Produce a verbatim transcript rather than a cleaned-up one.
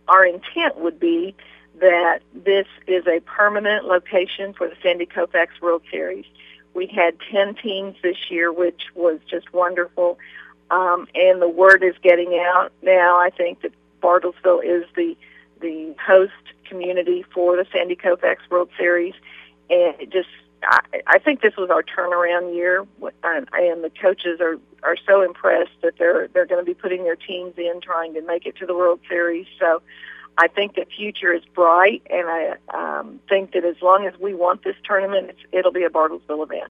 our intent would be that this is a permanent location for the Sandy Koufax World Series. We had ten teams this year, which was just wonderful, um, and the word is getting out now. I think that Bartlesville is the the host community for the Sandy Koufax World Series, and it just I, I think this was our turnaround year, and, and the coaches are, are so impressed that they're they're going to be putting their teams in, trying to make it to the World Series. So I think the future is bright, and I um, think that as long as we want this tournament, it's, it'll be a Bartlesville event.